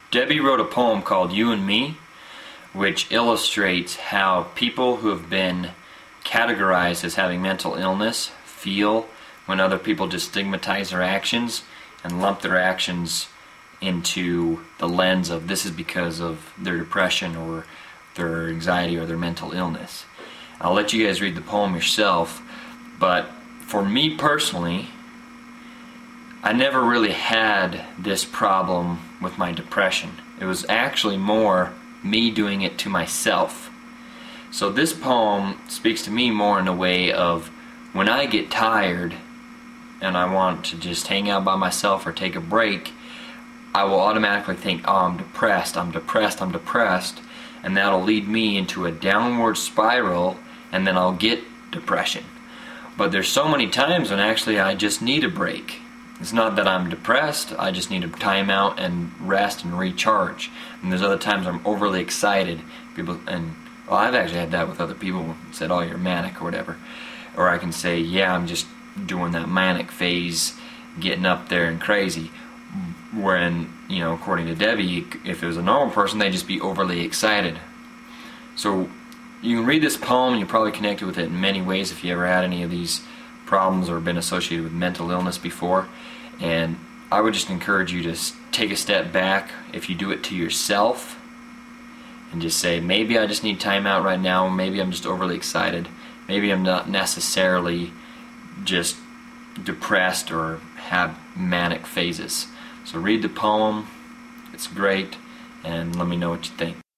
Debbie wrote a poem called You and Me, which illustrates how people who have been categorized as having mental illness feel when other people just stigmatize their actions and lump their actions into the lens of this is because of their depression or their anxiety or their mental illness. I'll let you guys read the poem yourself, but for me personally, I never really had this problem with my depression. It was actually more me doing it to myself. So this poem speaks to me more in a way of when I get tired and I want to just hang out by myself or take a break, I will automatically think, oh, I'm depressed, and that'll lead me into a downward spiral, and then I'll get depression. But there's so many times when actually I just need a break. It's not that I'm depressed, I just need a time out and rest and recharge. And there's other times I'm overly excited. I've actually had that with other people who said, oh, you're manic or whatever. Or I can say, yeah, I'm just doing that manic phase, getting up there and crazy. When, according to Debbie, if it was a normal person, they'd just be overly excited. So you can read this poem and you probably connected with it in many ways if you ever had any of these problems or been associated with mental illness before. And I would just encourage you to take a step back if you do it to yourself and just say, maybe I just need time out right now, maybe I'm just overly excited, maybe I'm not necessarily just depressed or have manic phases. So read the poem, it's great, and let me know what you think.